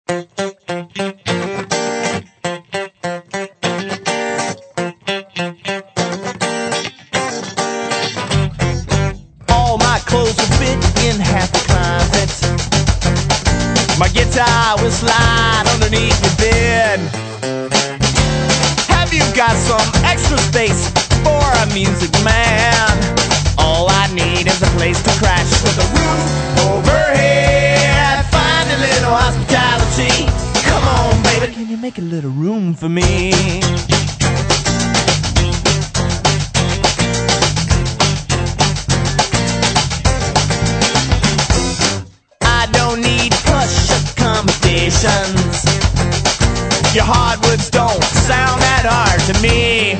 All my clothes will fit in half the closet. My guitar will slide underneath your bed. Have you got some extra space for a music man? All I need is a place to crash with a roof overhead. Find a little hospitality. Come on, baby, can you make a little room for me? I don't need plush accommodations. Your hardwoods don't sound that hard to me.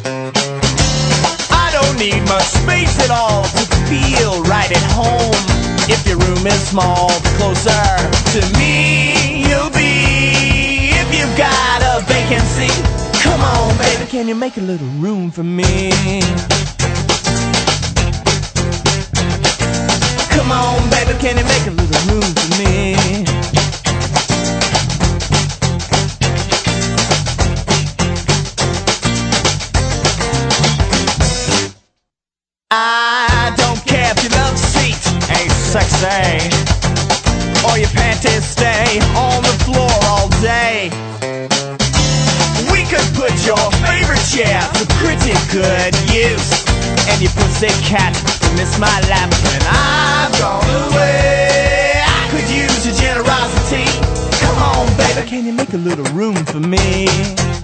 I don't need much space at all to feel right at home. If your room is small, the closer to me you'll be. If you've got a vacancy, come on, baby, can you make a little room for me? Come on, baby, can you make a little room for me? I don't care if your love seat ain't sexy, or your panties stay on the floor all day. We could put your favorite chair to pretty good use, and your pussy cat to miss my lap when I've gone away. I could use your generosity. Come on, baby, can you make a little room for me?